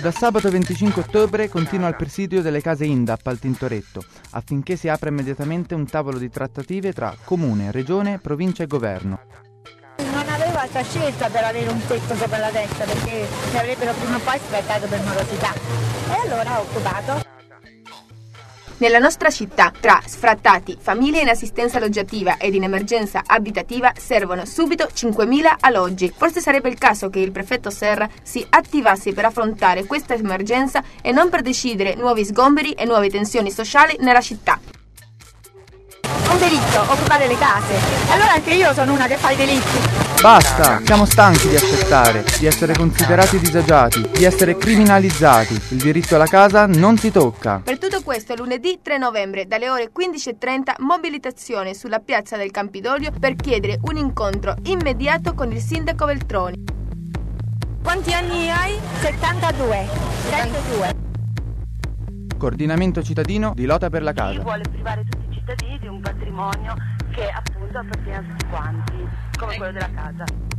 Da sabato 25 ottobre continua il presidio delle case INDAP al Tintoretto, affinché si apra immediatamente un tavolo di trattative tra Comune, Regione, Provincia e Governo. Non avevo altra scelta per avere un tetto sopra la testa, perché mi avrebbero prima o poi sfrattato per morosità. E allora ho occupato. Nella nostra città, tra sfrattati, famiglie in assistenza alloggiativa ed in emergenza abitativa, servono subito 5.000 alloggi. Forse sarebbe il caso che il prefetto Serra si attivasse per affrontare questa emergenza e non per decidere nuovi sgomberi e nuove tensioni sociali nella città. Un delitto, occupare le case. Allora anche io sono una che fa i delitti. Basta! Siamo stanchi di accettare, di essere considerati disagiati, di essere criminalizzati. Il diritto alla casa non si tocca. Per tutto questo, lunedì 3 novembre, dalle ore 15:30, mobilitazione sulla piazza del Campidoglio per chiedere un incontro immediato con il sindaco Veltroni. Quanti anni hai? 72. 72. Coordinamento cittadino di lotta per la Chi casa. vuole privare tutti i cittadini di un patrimonio che appunto appartiene a tutti quanti, come quello della casa.